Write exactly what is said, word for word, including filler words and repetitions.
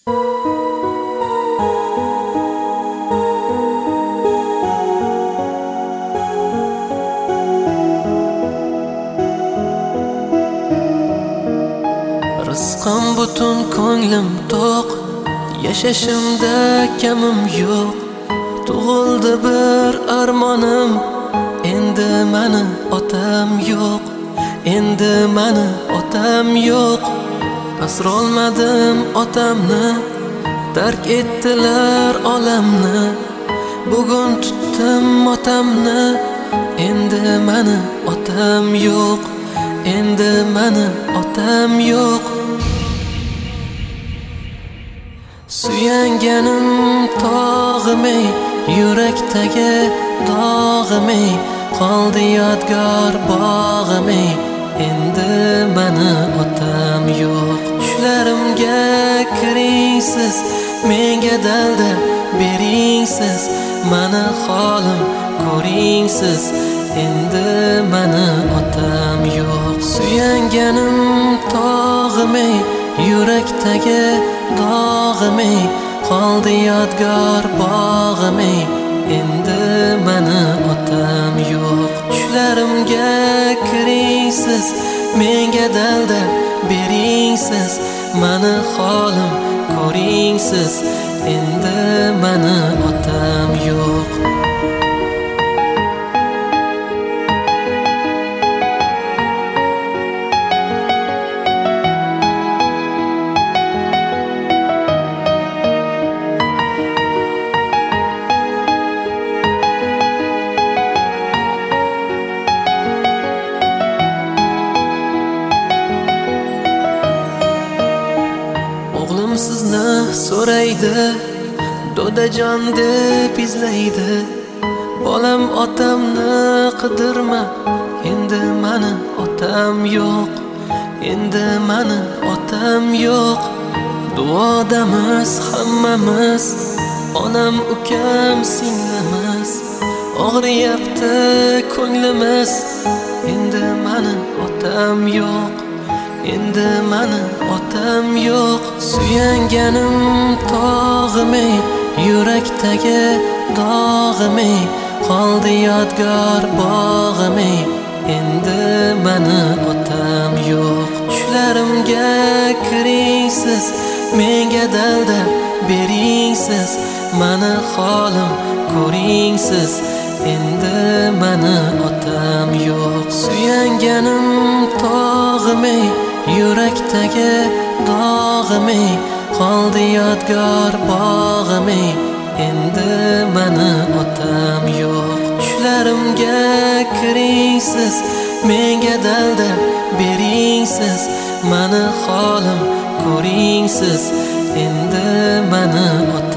Rizqim butun, ko'nglim to'q, yashashimda kamim yo'q. Tug'ildi bir armonim, endi mani otam yo'q. Endi mani otam yo'q. Asrolmadim otamni, tark etdilar olamni. Bugun tutdim otamni, endi mani otam yo'q. Endi mani otam yo'q. Suyanganim tog'im ey, yurakdagi dog'im ey, qoldi yodgor bog'im ey, endi mani otam yo'q. Tushlarimga kiringsiz, menga dalda beringsiz, mani holim ko'ringsiz, endi mani otam yo'q. Suyanganim tog'im ey, yurakdagi dog'im ey, qoldi yodgor bog'im ey, endi mani otam yo'q. Tushlarimga kiringsiz, menga dalda beringsiz, mani holim ko'ringsiz, endi mani otam yo'q. O'g'lim sizni so'raydi, dodajon deb izlaydi. Bolam otamni qidirma, endi mani otam yo'q. Endi mani otam yo'q. Duodamiz hammamiz, onam ukam singlimiz. Og'riyapti ko'nglimiz, endi mani otam yo'q. Endi mani otam yo'q. Suyanganim tog'im ey, yurakdagi dog'im ey, qoldi yodgor bog'im ey, endi mani otam yo'q. Tushlarimga kiringsiz, menga dalda beringsiz, mani holim ko'ringsiz, endi mani otam yo'q. Suyanganim tog'im ey, yurakdagi dog'im ey, qoldi yodgor bog'im ey, endi mani otam yo'q. Tushlarimga kiringsiz, menga dalda beringsiz, mani holim ko'ringsiz, endi mani otam